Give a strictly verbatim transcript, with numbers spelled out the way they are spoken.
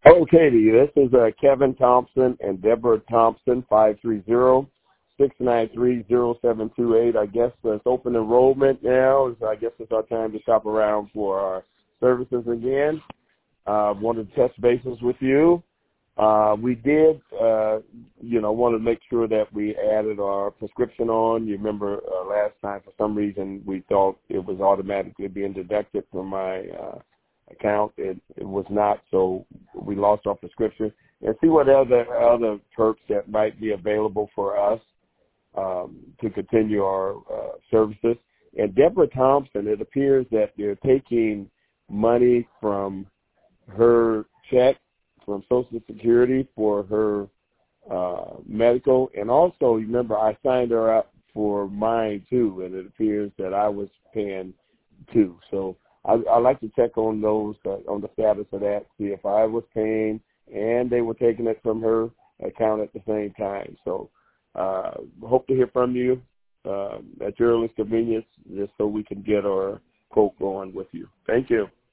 Okay, this is uh, Kevin Thompson and Deborah Thompson, five three zero, six nine three, zero seven two eight. I guess it's open enrollment now. I guess it's our time to shop around for our services again. I uh, wanted to touch bases with you. Uh, we did, uh, you know, want to make sure that we added our prescription on. You remember uh, last time, for some reason, we thought it was automatically being deducted from my uh, account. It, it was not, so we lost our prescription. And see what other other perks that might be available for us um, to continue our uh, services. And Deborah Thompson, it appears that they're taking money from her check from Social Security for her uh, medical. And also, remember, I signed her up for mine, too, and it appears that I was paying, too. So I, I like to check on those, uh, on the status of that, see if I was paying and they were taking it from her account at the same time. So uh, hope to hear from you uh, at your earliest convenience, just so we can get our quote going with you. Thank you.